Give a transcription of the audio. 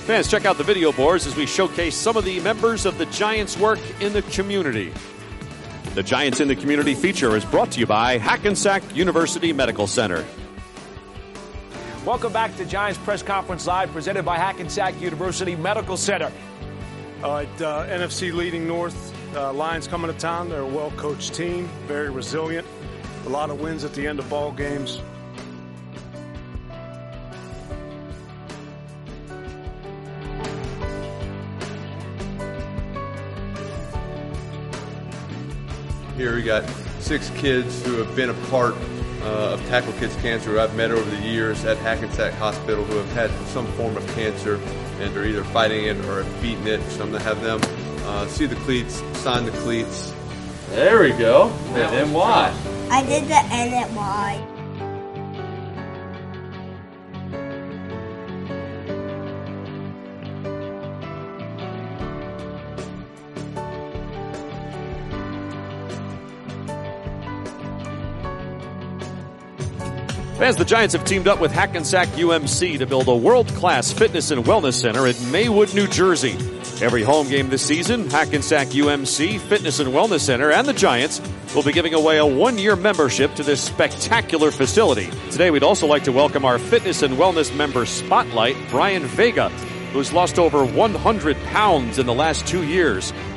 Fans, check out the video boards as we showcase some of the members of the Giants' work in the community. The Giants in the Community feature is brought to you by Hackensack University Medical Center. Welcome back to Giants Press Conference Live, presented by Hackensack University Medical Center. All right, NFC leading North. Lions coming to town. They're a well-coached team, very resilient. A lot of wins at the end of ball games. Here we got 6 kids who have been a part of Tackle Kids Cancer, who I've met over the years at Hackensack Hospital, who have had some form of cancer and are either fighting it or have beaten it. So I'm going to have them see the cleats, sign the cleats. There we go. And NY. I did the NY. Fans, the Giants have teamed up with Hackensack UMC to build a world-class fitness and wellness center in Maywood, New Jersey. Every home game this season, Hackensack UMC Fitness and Wellness Center and the Giants will be giving away a 1-year membership to this spectacular facility. Today, we'd also like to welcome our Fitness and Wellness member spotlight, Brian Vega, who's lost over 100 pounds in the last 2 years.